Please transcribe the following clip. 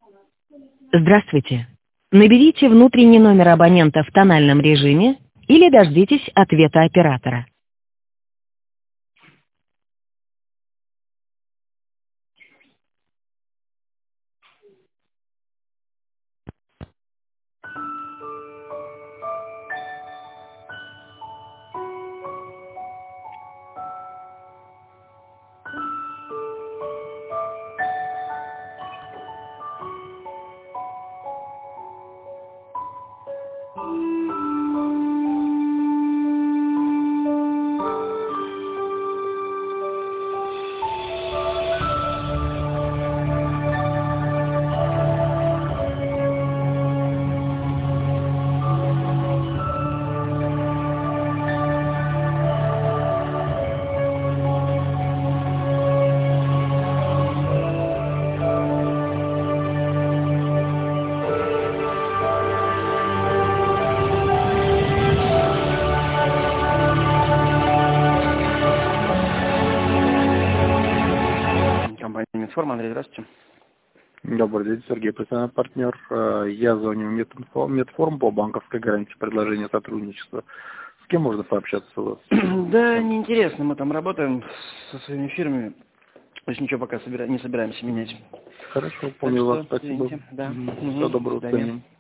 Здравствуйте. Наберите внутренний номер абонента в тональном режиме или дождитесь ответа оператора. Компания Медформ, Андрей, здравствуйте. Добрый день, Сергей, постоянный партнер. Я звоню в Медформ по банковской гарантии предложения сотрудничества. С кем можно пообщаться у вас? Да, неинтересно, мы там работаем со своими фирмами, то есть ничего пока не собираемся менять. Хорошо, понял вас, спасибо. Извините, да. Всего доброго, до свидания.